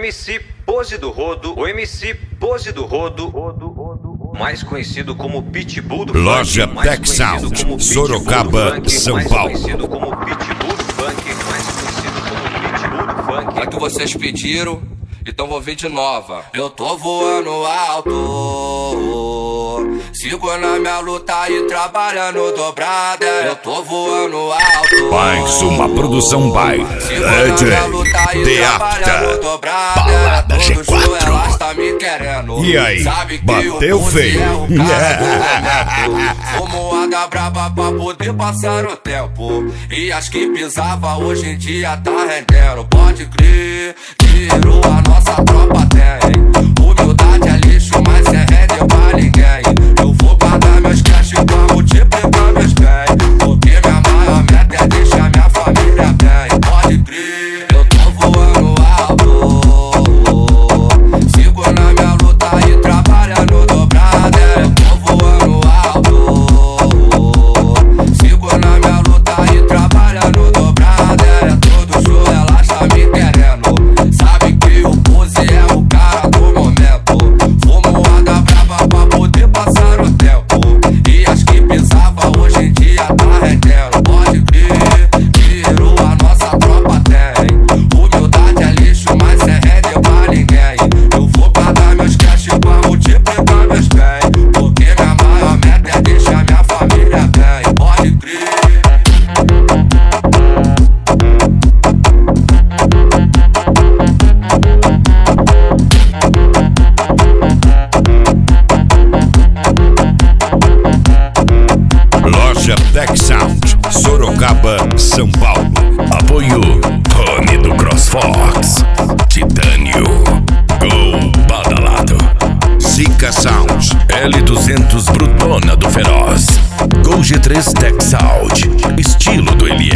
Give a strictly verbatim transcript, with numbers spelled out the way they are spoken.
M C Pose do Rodo, o M C Pose do Rodo, mais conhecido como Pitbull do Loja Funk, Tech Sound, Sorocaba, São mais Paulo. conhecido como Pitbull do Funk, mais conhecido como Pitbull do Funk. É que vocês pediram, então vou vir de nova. Eu tô voando alto, sigo na minha luta e trabalhando dobrada. Eu tô voando alto, Mais uma produção by sigo na minha luta e D trabalhando Apta. dobrada. Balada G Todo show quatro. elas tá me querendo. E aí, sabe que bateu o Puzi feio? é o cara do momento. Fumo água braba pra poder passar o tempo. E as que pisava hoje em dia tá rendendo. Pode crer, tirou a nossa tropa tem. Humildade é lixo, mas é rende pra ninguém. Eu vou guardar meus cash pra multiplicar meus bens. Porque minha maior meta é deixar minha família bem. Pode crer, eu tô voando alto, sigo na minha luta e trabalhando dobrada. Eu tô voando alto, sigo na minha luta e trabalhando dobrada. Todo show elas tá me querendo. Sabe que o Puzi é o cara do momento. Fumo água brava pra poder passar o tempo. E as que pisava hoje em dia tá rendendo. Pode crer, tirou a nossa tropa tem. Humildade é lixo, mas é rende pra ninguém. Eu vou guardar meus cash pra multiplicar meus bens. Porque minha maior meta é deixar minha família bem. Pode crer. Loja Tech Sound, Sorocaba, São Paulo. Apoio Rony do CrossFox, Titânio, Gol Badalado, Zika Sound, L duzentos Brutona do Feroz, Gol G três Tech Sound, estilo do L